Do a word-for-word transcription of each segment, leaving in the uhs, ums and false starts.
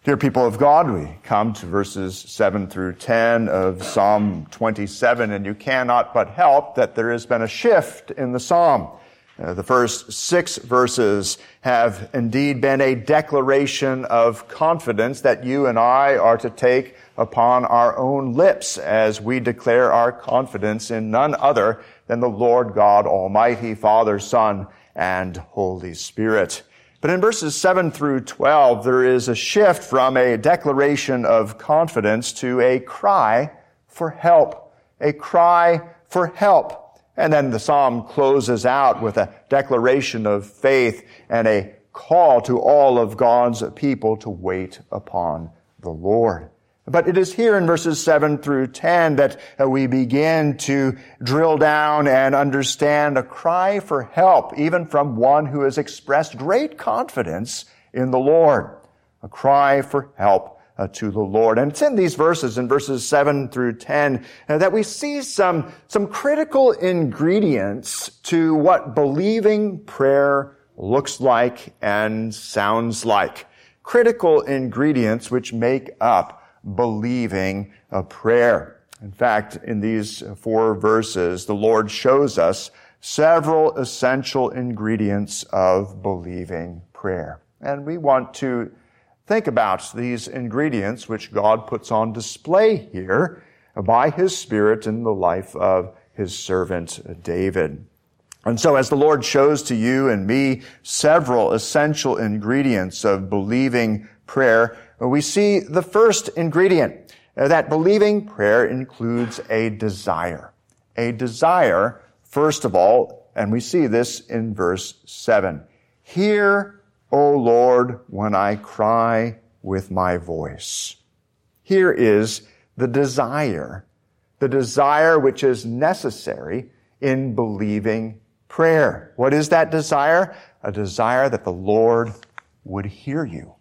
Dear people of God, we come to verses seven through ten of Psalm twenty-seven, and you cannot but help that there has been a shift in the psalm. Uh, the first six verses have indeed been a declaration of confidence that you and I are to take upon our own lips as we declare our confidence in none other than the Lord God Almighty, Father, Son, and Holy Spirit. But in verses seven through twelve, there is a shift from a declaration of confidence to a cry for help. A cry for help. And then the psalm closes out with a declaration of faith and a call to all of God's people to wait upon the Lord. But it is here in verses seven through ten that we begin to drill down and understand a cry for help, even from one who has expressed great confidence in the Lord. A cry for help uh, to the Lord. And it's in these verses, in verses seven through ten, uh, that we see some, some critical ingredients to what believing prayer looks like and sounds like. Critical ingredients which make up believing a prayer. In fact, in these four verses, the Lord shows us several essential ingredients of believing prayer. And we want to think about these ingredients which God puts on display here by His Spirit in the life of His servant David. And so as the Lord shows to you and me several essential ingredients of believing prayer, we see the first ingredient, that believing prayer includes a desire. A desire, first of all, and we see this in verse seven. Hear, O Lord, when I cry with my voice. Here is the desire, the desire which is necessary in believing prayer. What is that desire? A desire that the Lord would hear you.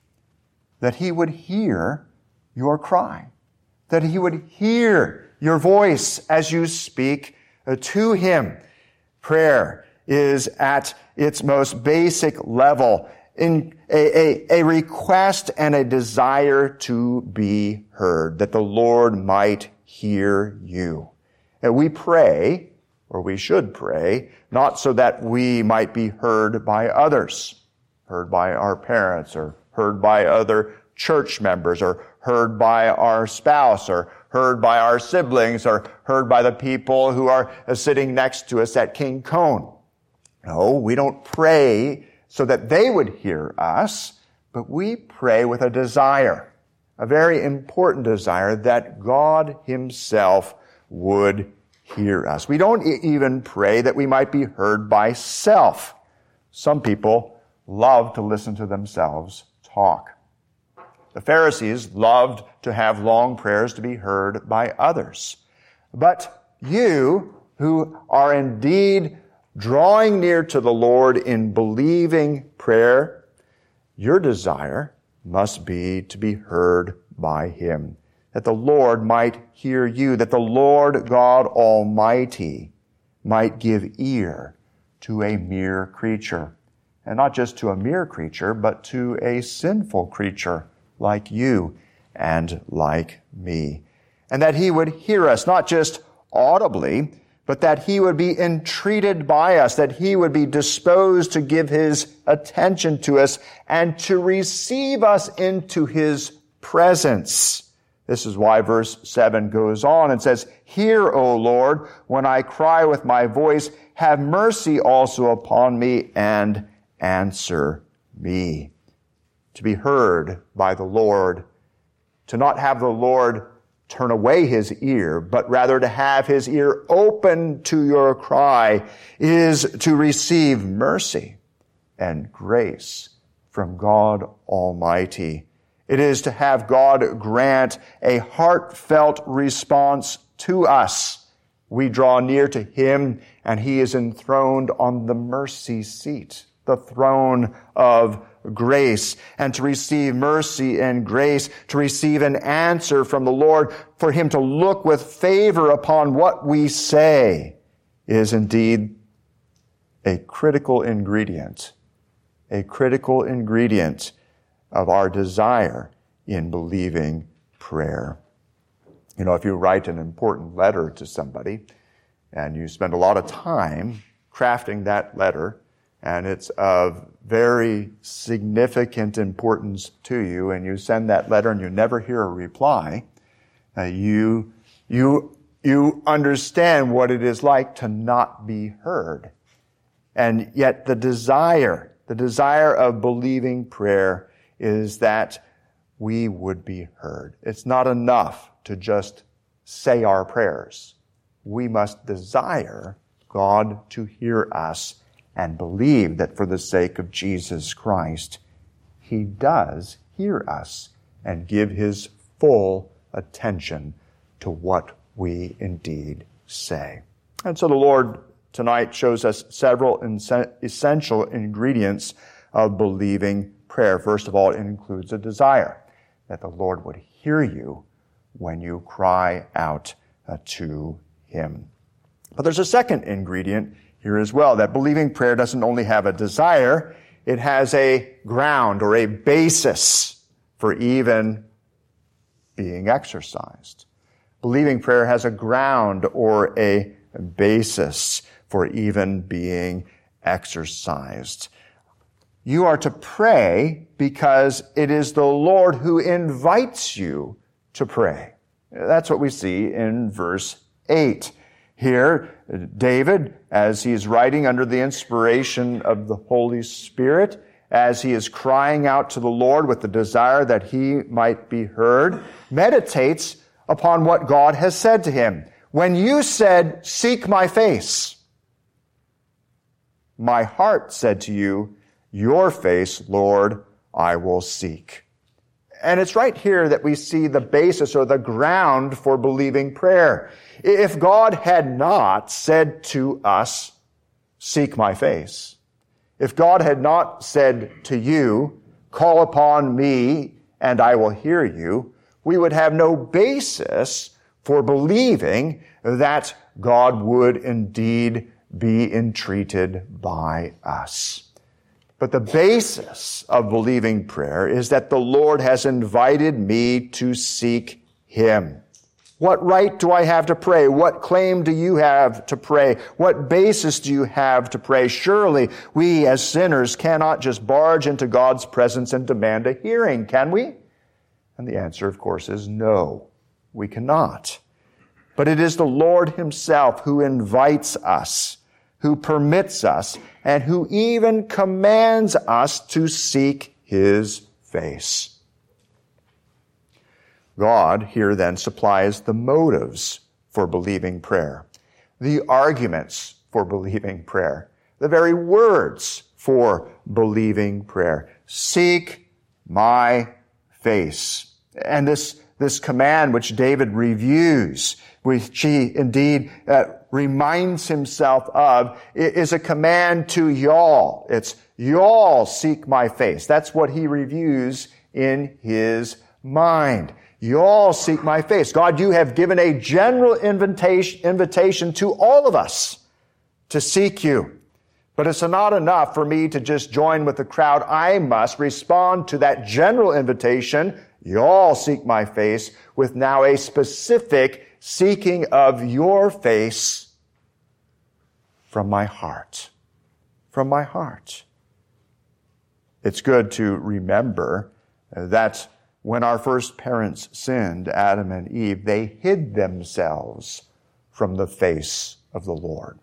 That He would hear your cry. That He would hear your voice as you speak to Him. Prayer is at its most basic level in a, a, a request and a desire to be heard, that the Lord might hear you. And we pray, or we should pray, not so that we might be heard by others, heard by our parents, or heard by other church members, or heard by our spouse, or heard by our siblings, or heard by the people who are sitting next to us at King Cone. No, we don't pray so that they would hear us, but we pray with a desire, a very important desire that God Himself would hear us. We don't even pray that we might be heard by self. Some people love to listen to themselves talk. The Pharisees loved to have long prayers to be heard by others. But you, who are indeed drawing near to the Lord in believing prayer, your desire must be to be heard by Him, that the Lord might hear you, that the Lord God Almighty might give ear to a mere creature. And not just to a mere creature, but to a sinful creature like you and like me. And that He would hear us, not just audibly, but that He would be entreated by us, that He would be disposed to give His attention to us and to receive us into His presence. This is why verse seven goes on and says, Hear, O Lord, when I cry with my voice, have mercy also upon me and answer me. To be heard by the Lord, to not have the Lord turn away His ear, but rather to have His ear open to your cry, is to receive mercy and grace from God Almighty. It is to have God grant a heartfelt response to us. We draw near to Him, and He is enthroned on the mercy seat, the throne of grace, and to receive mercy and grace, to receive an answer from the Lord, for Him to look with favor upon what we say, is indeed a critical ingredient, a critical ingredient of our desire in believing prayer. You know, if you write an important letter to somebody and you spend a lot of time crafting that letter, and it's of very significant importance to you, and you send that letter and you never hear a reply, uh, you, you, you understand what it is like to not be heard. And yet the desire, the desire of believing prayer is that we would be heard. It's not enough to just say our prayers. We must desire God to hear us and believe that for the sake of Jesus Christ, He does hear us and give His full attention to what we indeed say. And so the Lord tonight shows us several essential ingredients of believing prayer. First of all, it includes a desire that the Lord would hear you when you cry out uh, to Him. But there's a second ingredient here as well, that believing prayer doesn't only have a desire, it has a ground or a basis for even being exercised. Believing prayer has a ground or a basis for even being exercised. You are to pray because it is the Lord who invites you to pray. That's what we see in verse eight. Here, David, as he is writing under the inspiration of the Holy Spirit, as he is crying out to the Lord with the desire that he might be heard, meditates upon what God has said to him. When you said, "Seek my face," my heart said to you, "Your face, Lord, I will seek." And it's right here that we see the basis or the ground for believing prayer. If God had not said to us, "Seek my face," if God had not said to you, "Call upon me and I will hear you," we would have no basis for believing that God would indeed be entreated by us. But the basis of believing prayer is that the Lord has invited me to seek Him. What right do I have to pray? What claim do you have to pray? What basis do you have to pray? Surely we as sinners cannot just barge into God's presence and demand a hearing, can we? And the answer, of course, is no, we cannot. But it is the Lord Himself who invites us, who permits us, and who even commands us to seek His face. God here then supplies the motives for believing prayer, the arguments for believing prayer, the very words for believing prayer. Seek my face. And this, this command which David reviews, which he indeed uh, reminds himself of, is a command to y'all. It's y'all seek my face. That's what he reviews in his mind. Y'all seek my face. God, you have given a general invitation, invitation to all of us to seek you. But it's not enough for me to just join with the crowd. I must respond to that general invitation, y'all seek my face, with now a specific seeking of your face from my heart. From my heart. It's good to remember that when our first parents sinned, Adam and Eve, they hid themselves from the face of the Lord.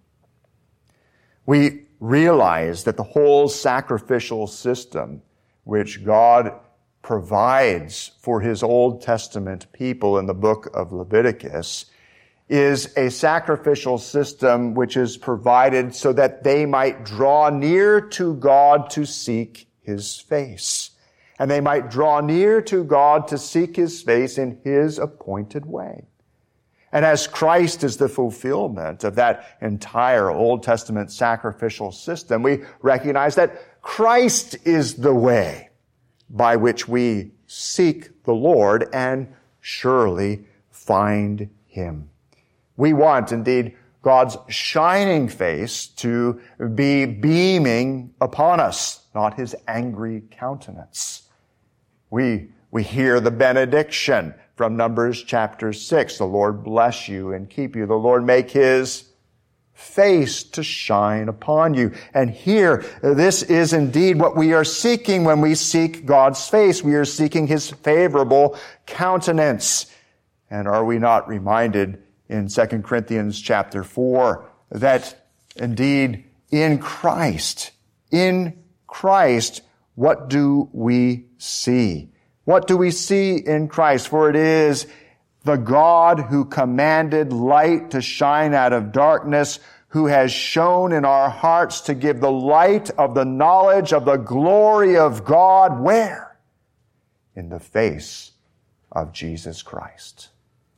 We realize that the whole sacrificial system which God provides for His Old Testament people in the book of Leviticus is a sacrificial system which is provided so that they might draw near to God to seek His face. And they might draw near to God to seek His face in His appointed way. And as Christ is the fulfillment of that entire Old Testament sacrificial system, we recognize that Christ is the way by which we seek the Lord and surely find Him. We want, indeed, God's shining face to be beaming upon us, not His angry countenance. We we hear the benediction from Numbers chapter six. The Lord bless you and keep you. The Lord make his face to shine upon you. And here, this is indeed what we are seeking when we seek God's face. We are seeking his favorable countenance. And are we not reminded in Second Corinthians chapter four that indeed in Christ, in Christ, what do we see? What do we see in Christ? For it is the God who commanded light to shine out of darkness, who has shone in our hearts to give the light of the knowledge of the glory of God. Where? In the face of Jesus Christ.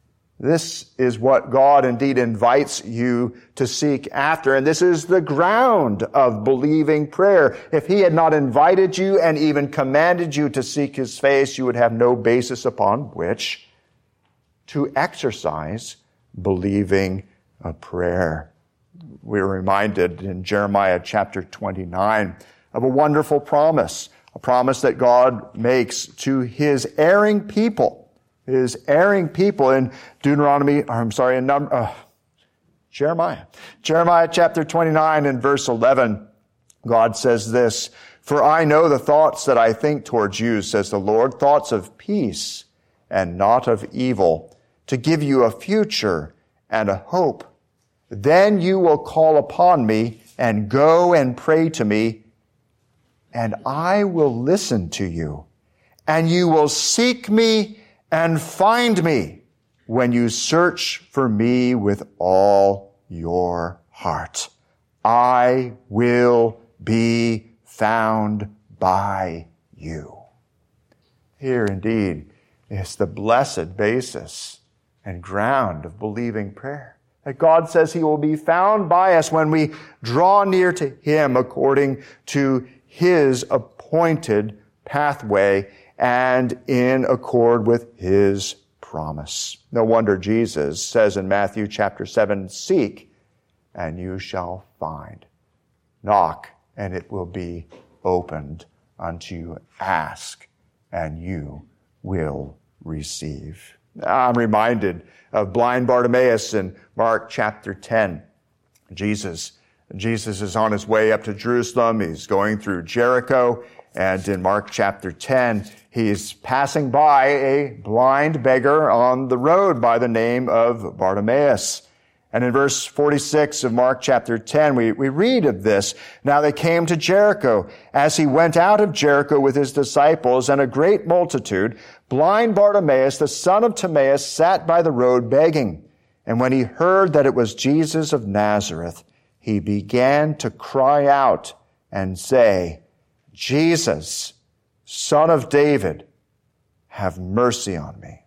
This is what God indeed invites you to seek after. And this is the ground of believing prayer. If he had not invited you and even commanded you to seek his face, you would have no basis upon which to exercise believing a prayer. We're reminded in Jeremiah chapter twenty-nine of a wonderful promise, a promise that God makes to his erring people. His erring people in Deuteronomy, or I'm sorry, in number, uh, Jeremiah. Jeremiah chapter twenty-nine and verse eleven, God says this, "For I know the thoughts that I think towards you, says the Lord, thoughts of peace and not of evil, to give you a future and a hope. Then you will call upon me and go and pray to me, and I will listen to you, and you will seek me and find me when you search for me with all your heart. I will be found by you." Here indeed is the blessed basis and ground of believing prayer. That God says he will be found by us when we draw near to him according to his appointed pathway and in accord with his promise. No wonder Jesus says in Matthew chapter seven, "Seek, and you shall find. Knock, and it will be opened unto you. Ask, and you will receive." I'm reminded of blind Bartimaeus in Mark chapter ten. Jesus, Jesus is on his way up to Jerusalem. He's going through Jericho. And in Mark chapter ten, he's passing by a blind beggar on the road by the name of Bartimaeus. And in verse forty-six of Mark chapter ten, we, we read of this. "Now they came to Jericho. As he went out of Jericho with his disciples and a great multitude, blind Bartimaeus, the son of Timaeus, sat by the road begging. And when he heard that it was Jesus of Nazareth, he began to cry out and say, 'Jesus, Son of David, have mercy on me.'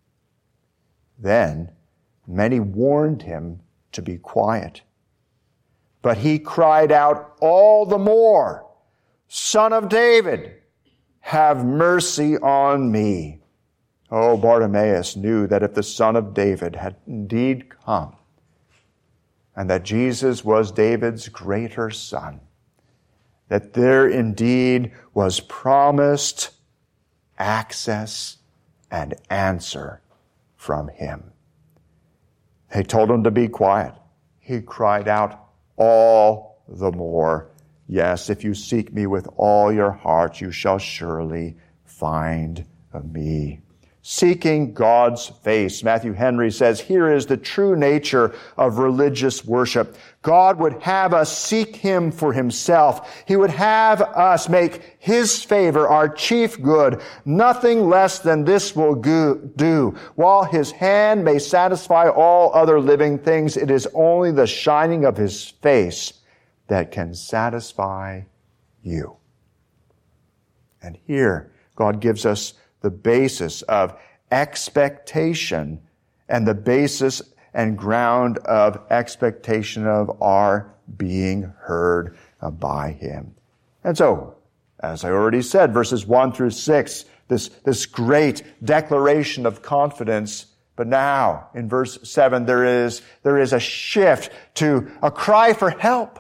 Then many warned him to be quiet. But he cried out all the more, 'Son of David, have mercy on me.' Oh, Bartimaeus knew that if the Son of David had indeed come, and that Jesus was David's greater son, that there indeed was promised access and answer from him. They told him to be quiet. He cried out all the more, 'Yes, if you seek me with all your heart, you shall surely find me.'" Seeking God's face. Matthew Henry says, here is the true nature of religious worship. God would have us seek him for himself. He would have us make his favor our chief good. Nothing less than this will do. While his hand may satisfy all other living things, it is only the shining of his face that can satisfy you. And here, God gives us the basis of expectation and the basis and ground of expectation of our being heard by him. And so, as I already said, verses one through six, this, this great declaration of confidence. But now, in verse seven, there is, there is a shift to a cry for help.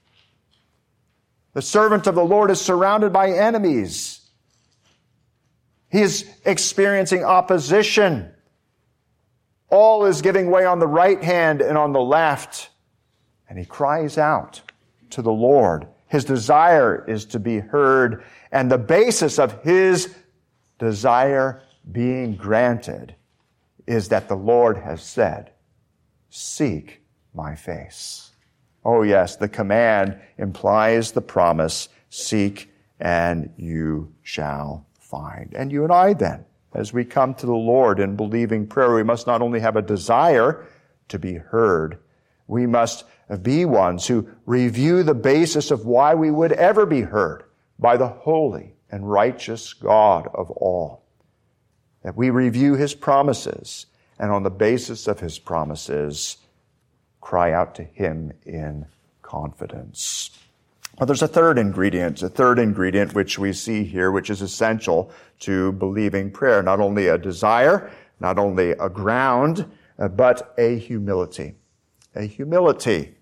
The servant of the Lord is surrounded by enemies. He is experiencing opposition. All is giving way on the right hand and on the left. And he cries out to the Lord. His desire is to be heard. And the basis of his desire being granted is that the Lord has said, seek my face. Oh yes, the command implies the promise, seek and you shall find. And you and I then, as we come to the Lord in believing prayer, we must not only have a desire to be heard, we must be ones who review the basis of why we would ever be heard by the holy and righteous God of all. That we review his promises, and on the basis of his promises, cry out to him in confidence. But there's a third ingredient, a third ingredient which we see here, which is essential to believing prayer. Not only a desire, not only a ground, but a humility. A humility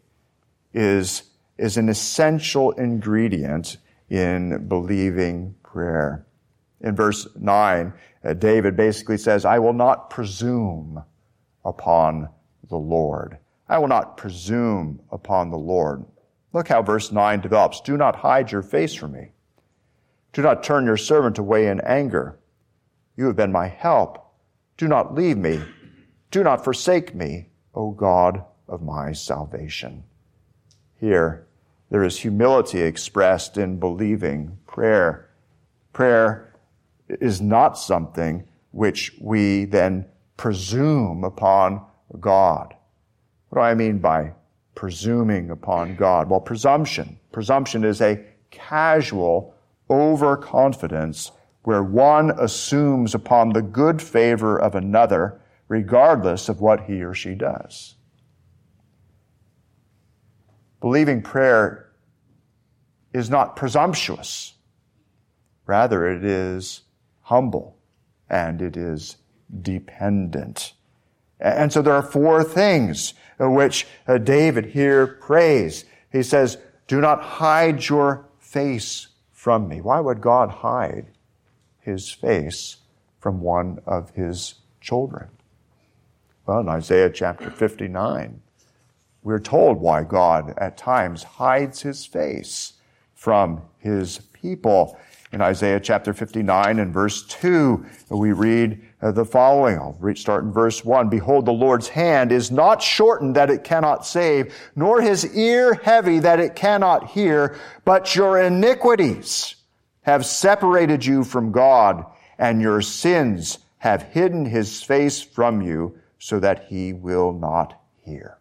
is, is an essential ingredient in believing prayer. In verse nine, uh, David basically says, I will not presume upon the Lord. I will not presume upon the Lord. Look how verse nine develops. Do not hide your face from me. Do not turn your servant away in anger. You have been my help. Do not leave me. Do not forsake me, O God of my salvation. Here, there is humility expressed in believing prayer. Prayer is not something which we then presume upon God. What do I mean by presuming upon God? Well, presumption. Presumption is a casual overconfidence where one assumes upon the good favor of another regardless of what he or she does. Believing prayer is not presumptuous. Rather, it is humble and it is dependent. And so there are four things which David here prays. He says, do not hide your face from me. Why would God hide his face from one of his children? Well, in Isaiah chapter fifty-nine, we're told why God at times hides his face from his people. In Isaiah chapter fifty-nine and verse two, we read the following. I'll start in verse one. Behold, the Lord's hand is not shortened that it cannot save, nor his ear heavy that it cannot hear, but your iniquities have separated you from God, and your sins have hidden his face from you, so that he will not hear.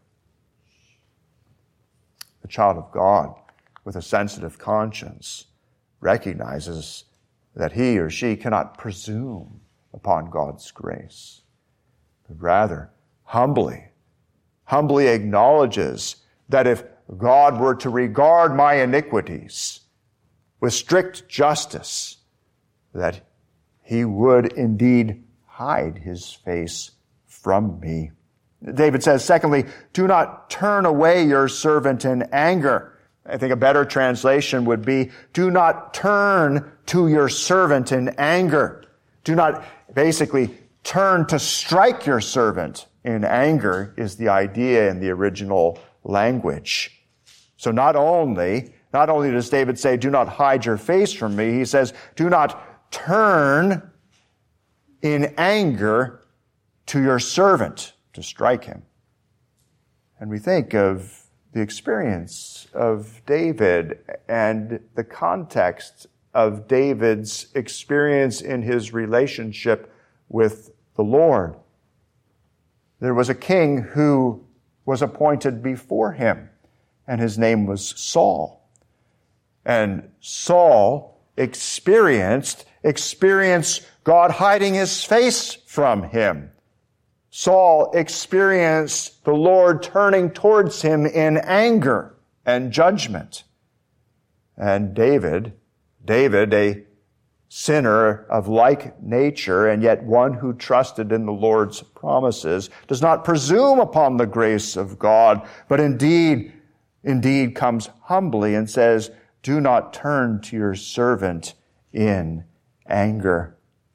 The child of God with a sensitive conscience recognizes that he or she cannot presume upon God's grace, but rather humbly, humbly acknowledges that if God were to regard my iniquities with strict justice, that he would indeed hide his face from me. David says, secondly, do not turn away your servant in anger. I think a better translation would be, do not turn to your servant in anger. Do not basically turn to strike your servant in anger is the idea in the original language. So not only, not only does David say, do not hide your face from me, he says, do not turn in anger to your servant to strike him. And we think of the experience of David and the context of David's experience in his relationship with the Lord. There was a king who was appointed before him, and his name was Saul. And Saul experienced, experienced God hiding his face from him. Saul experienced the Lord turning towards him in anger and judgment. And David, David, a sinner of like nature, and yet one who trusted in the Lord's promises, does not presume upon the grace of God, but indeed, indeed comes humbly and says, do not turn to your servant in anger.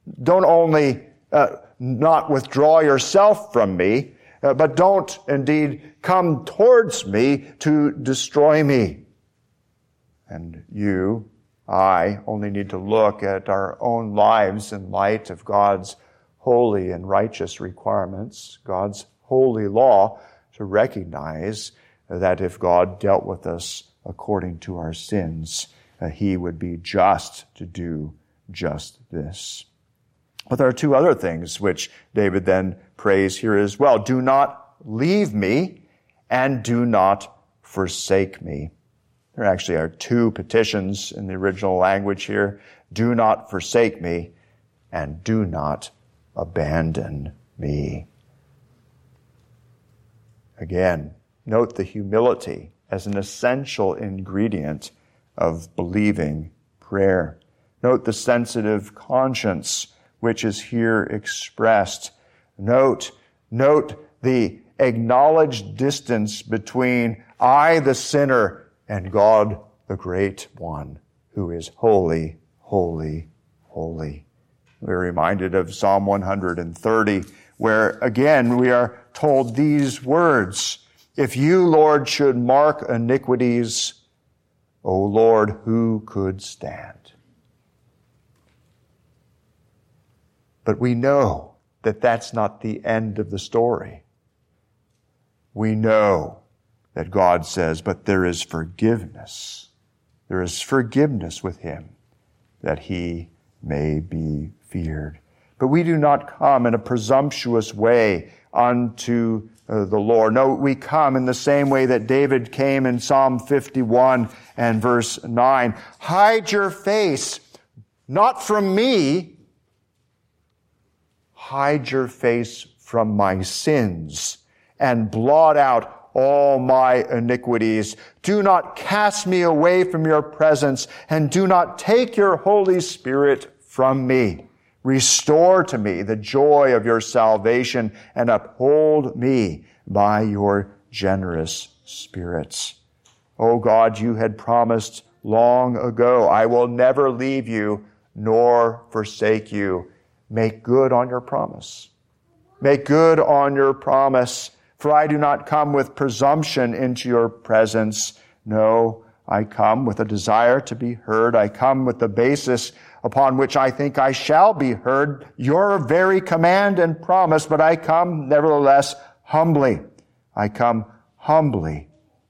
don't only uh, not withdraw yourself from me, uh, but don't indeed come towards me to destroy me. And you, I, only need to look at our own lives in light of God's holy and righteous requirements, God's holy law, to recognize that if God dealt with us according to our sins, uh, he would be just to do just this. But there are two other things which David then prays here as well. Do not leave me and do not forsake me. There actually are two petitions in the original language here. Do not forsake me and do not abandon me. Again, note the humility as an essential ingredient of believing prayer. Note the sensitive conscience which is here expressed. Note, note the acknowledged distance between I, the sinner, and God, the Great One, who is holy, holy, holy. We're reminded of Psalm one hundred thirty, where again we are told these words, if you, Lord, should mark iniquities, O Lord, who could stand? But we know that that's not the end of the story. We know that God says, but there is forgiveness. There is forgiveness with him, that he may be feared. But we do not come in a presumptuous way unto uh, the Lord. No, we come in the same way that David came in Psalm fifty-one and verse nine. Hide your face, not from me. Hide your face from my sins and blot out all my iniquities. Do not cast me away from your presence and do not take your Holy Spirit from me. Restore to me the joy of your salvation and uphold me by your generous spirits. O God, you had promised long ago, I will never leave you nor forsake you. Make good on your promise. Make good on your promise, for I do not come with presumption into your presence. No, I come with a desire to be heard. I come with the basis upon which I think I shall be heard, your very command and promise, but I come nevertheless humbly. I come humbly,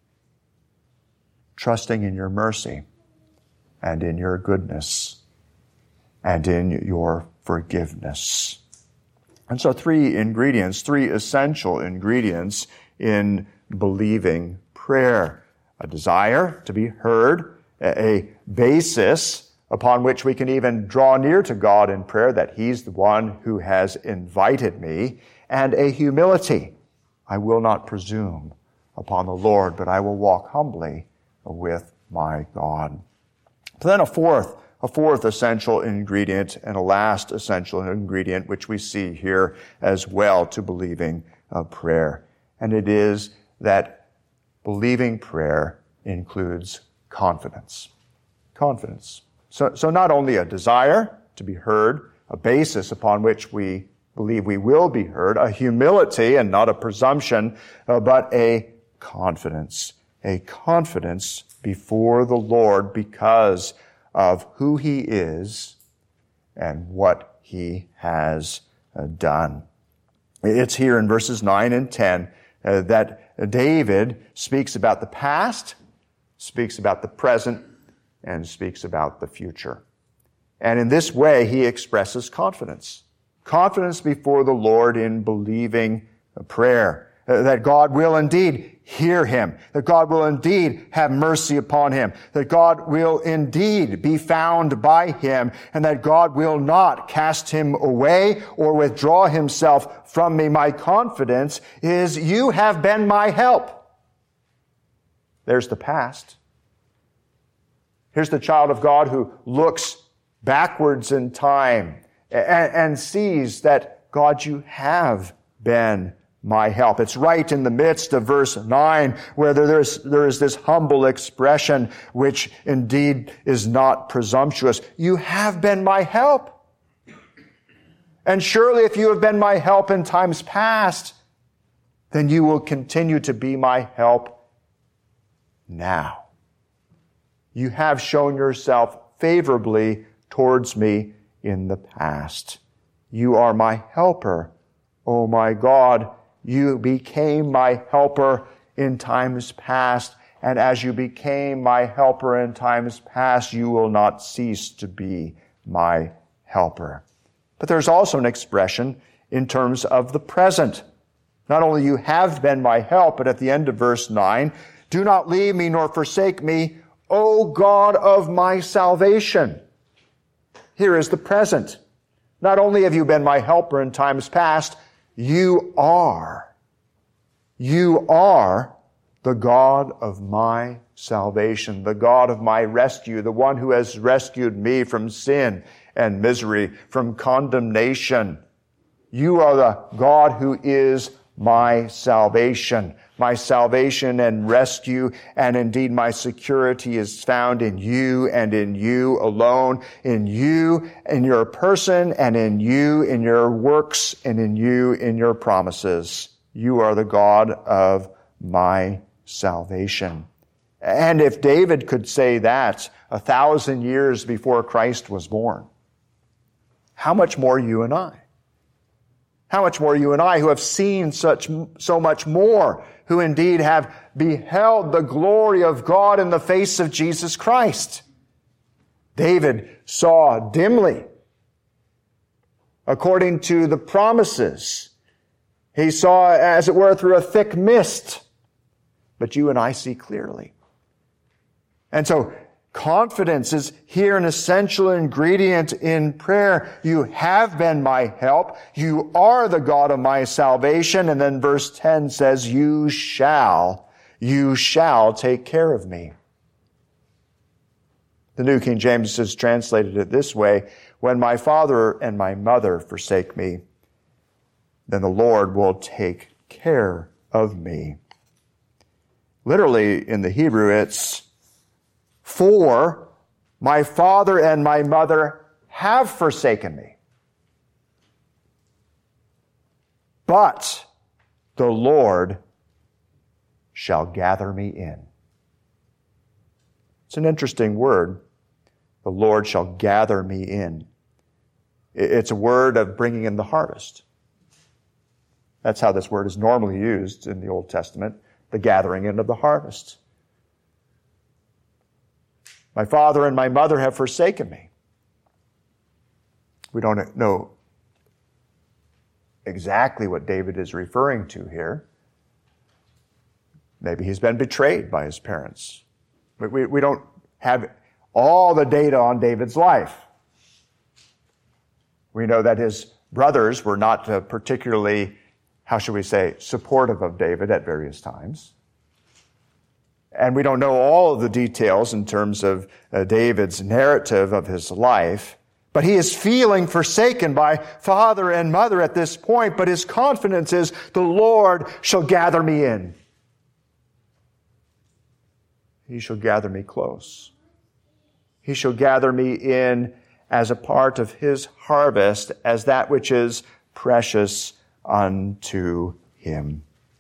trusting in your mercy and in your goodness and in your forgiveness. And so three ingredients, three essential ingredients in believing prayer. A desire to be heard, a basis upon which we can even draw near to God in prayer, that he's the one who has invited me, and a humility. I will not presume upon the Lord, but I will walk humbly with my God. But then a fourth A fourth essential ingredient and a last essential ingredient, which we see here as well to believing uh, prayer. And it is that believing prayer includes confidence. Confidence. So, so not only a desire to be heard, a basis upon which we believe we will be heard, a humility and not a presumption, uh, but a confidence. A confidence before the Lord because of who he is and what he has uh, done. It's here in verses nine and ten uh, that David speaks about the past, speaks about the present, and speaks about the future. And in this way, he expresses confidence. Confidence before the Lord in believing prayer. Uh, that God will indeed hear him, that God will indeed have mercy upon him, that God will indeed be found by him, and that God will not cast him away or withdraw himself from me. My confidence is you have been my help. There's the past. Here's the child of God who looks backwards in time and, and sees that, God, you have been my help. It's right in the midst of verse nine where there is, there is this humble expression which indeed is not presumptuous. You have been my help. And surely if you have been my help in times past, then you will continue to be my help now. You have shown yourself favorably towards me in the past. You are my helper, O my God. You became my helper in times past, and as you became my helper in times past, you will not cease to be my helper. But there's also an expression in terms of the present. Not only you have been my help, but at the end of verse nine, do not leave me nor forsake me, O God of my salvation. Here is the present. Not only have you been my helper in times past, you are. You are the God of my salvation, the God of my rescue, the one who has rescued me from sin and misery, from condemnation. You are the God who is my salvation. My salvation and rescue, and indeed my security is found in you and in you alone, in you, in your person, and in you, in your works, and in you, in your promises. You are the God of my salvation. And if David could say that a thousand years before Christ was born, how much more you and I? How much more you and I who have seen such, so much more, who indeed have beheld the glory of God in the face of Jesus Christ. David saw dimly, according to the promises. He saw, as it were, through a thick mist. But you and I see clearly. And so, confidence is here an essential ingredient in prayer. You have been my help. You are the God of my salvation. And then verse ten says, you shall, you shall take care of me. The New King James has translated it this way, when my father and my mother forsake me, then the Lord will take care of me. Literally in the Hebrew, it's, for my father and my mother have forsaken me, but the Lord shall gather me in. It's an interesting word. The Lord shall gather me in. It's a word of bringing in the harvest. That's how this word is normally used in the Old Testament, the gathering in of the harvest. My father and my mother have forsaken me. We don't know exactly what David is referring to here. Maybe he's been betrayed by his parents. We, we, we don't have all the data on David's life. We know that his brothers were not uh, particularly, how should we say, supportive of David at various times. And we don't know all of the details in terms of uh, David's narrative of his life. But he is feeling forsaken by father and mother at this point. But his confidence is, the Lord shall gather me in. He shall gather me close. He shall gather me in as a part of his harvest, as that which is precious unto him.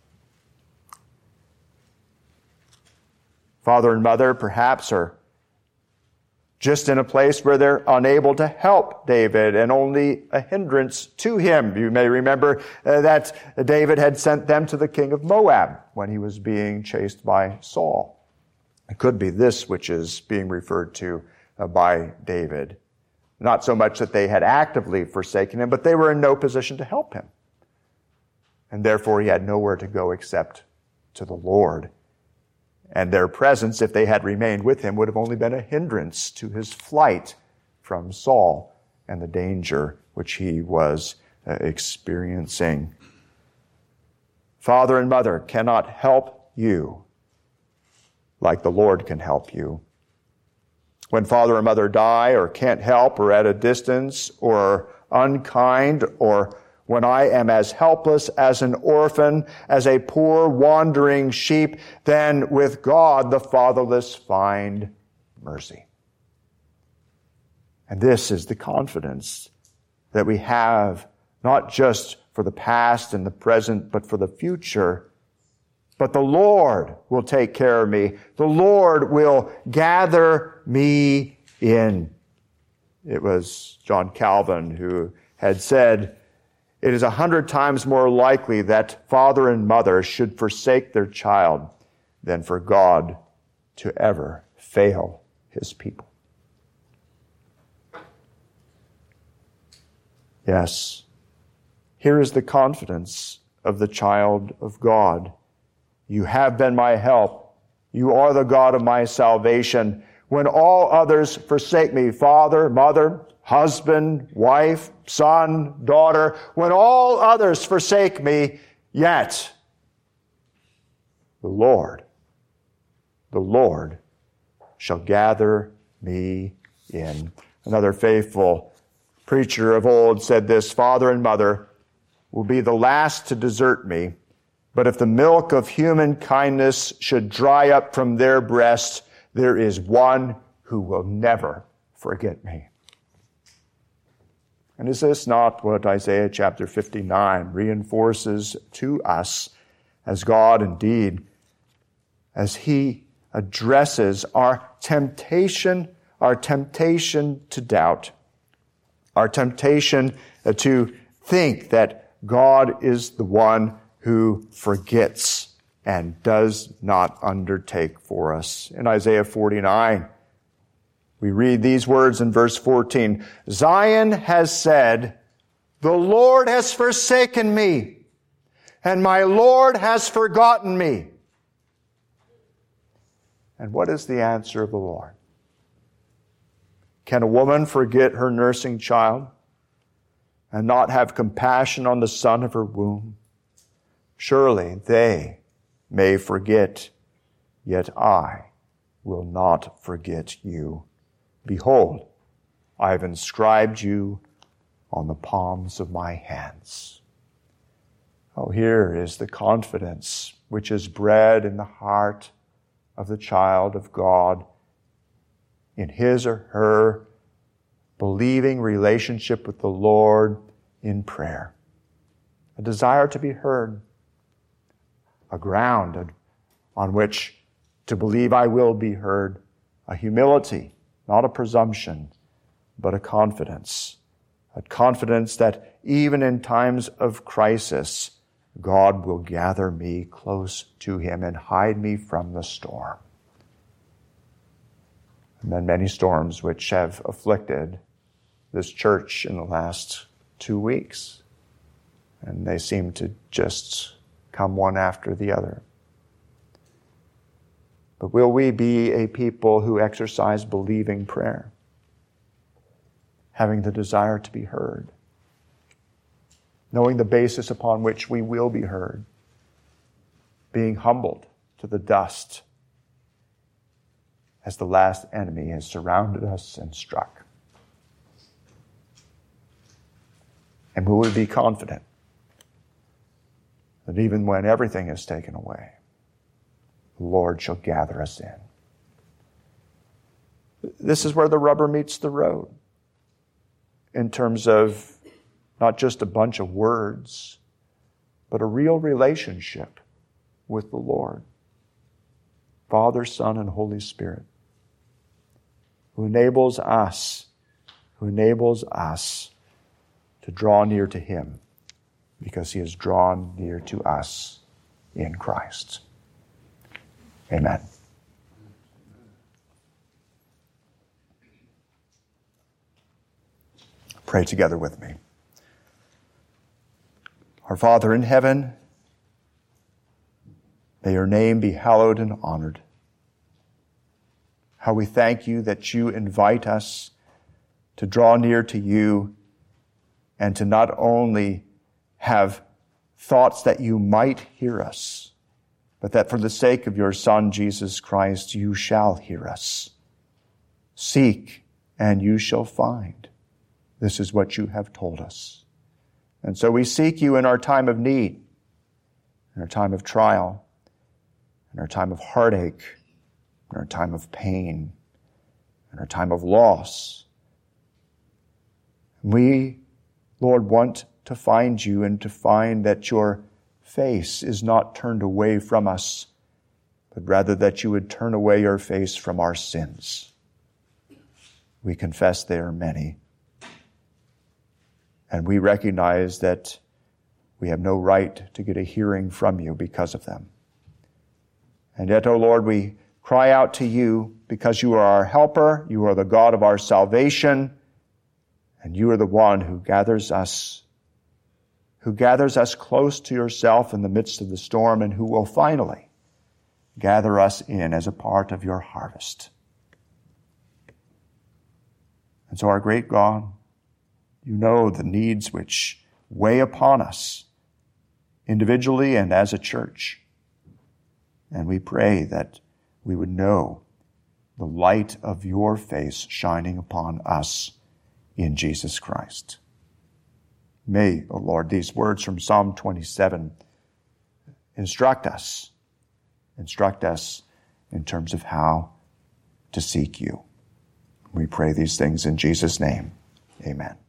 Father and mother perhaps are just in a place where they're unable to help David and only a hindrance to him. You may remember uh, that David had sent them to the king of Moab when he was being chased by Saul. It could be this which is being referred to uh, by David. Not so much that they had actively forsaken him, but they were in no position to help him. And therefore he had nowhere to go except to the Lord. And their presence, if they had remained with him, would have only been a hindrance to his flight from Saul and the danger which he was uh, experiencing. Father and mother cannot help you like the Lord can help you. When father or mother die or can't help or at a distance or unkind, or when I am as helpless as an orphan, as a poor wandering sheep, then with God the fatherless find mercy. And this is the confidence that we have not just for the past and the present, but for the future. But the Lord will take care of me. The Lord will gather me in. It was John Calvin who had said, it is a hundred times more likely that father and mother should forsake their child than for God to ever fail his people. Yes, here is the confidence of the child of God. You have been my help. You are the God of my salvation. When all others forsake me, father, mother, husband, wife, son, daughter, when all others forsake me, yet the Lord, the Lord shall gather me in. Another faithful preacher of old said this, father and mother will be the last to desert me, but if the milk of human kindness should dry up from their breast, there is one who will never forget me. And is this not what Isaiah chapter fifty-nine reinforces to us as God indeed, as he addresses our temptation, our temptation to doubt, our temptation to think that God is the one who forgets and does not undertake for us. In Isaiah forty-nine, we read these words in verse fourteen. Zion has said, the Lord has forsaken me, and my Lord has forgotten me. And what is the answer of the Lord? Can a woman forget her nursing child and not have compassion on the son of her womb? Surely they may forget, yet I will not forget you. Behold, I have inscribed you on the palms of my hands. Oh, here is the confidence which is bred in the heart of the child of God in his or her believing relationship with the Lord in prayer. A desire to be heard, a ground on which to believe I will be heard, a humility, not a presumption, but a confidence, a confidence that even in times of crisis, God will gather me close to him and hide me from the storm. And then many storms which have afflicted this church in the last two weeks. And they seem to just come one after the other. But will we be a people who exercise believing prayer, having the desire to be heard, knowing the basis upon which we will be heard, being humbled to the dust as the last enemy has surrounded us and struck? And will we be confident that even when everything is taken away, the Lord shall gather us in? This is where the rubber meets the road in terms of not just a bunch of words, but a real relationship with the Lord, Father, Son, and Holy Spirit, who enables us, who enables us to draw near to him because he has drawn near to us in Christ. Amen. Pray together with me. Our Father in heaven, may your name be hallowed and honored. How we thank you that you invite us to draw near to you and to not only have thoughts that you might hear us, but that for the sake of your Son, Jesus Christ, you shall hear us. Seek, and you shall find. This is what you have told us. And so we seek you in our time of need, in our time of trial, in our time of heartache, in our time of pain, in our time of loss. We, Lord, want to find you and to find that your face is not turned away from us, but rather that you would turn away your face from our sins. We confess they are many. And we recognize that we have no right to get a hearing from you because of them. And yet, O Lord, we cry out to you because you are our helper, you are the God of our salvation, and you are the one who gathers us, who gathers us close to yourself in the midst of the storm, and who will finally gather us in as a part of your harvest. And so, our great God, you know the needs which weigh upon us, individually and as a church. And we pray that we would know the light of your face shining upon us in Jesus Christ. May, O Lord, these words from Psalm twenty-seven instruct us, instruct us in terms of how to seek you. We pray these things in Jesus' name. Amen.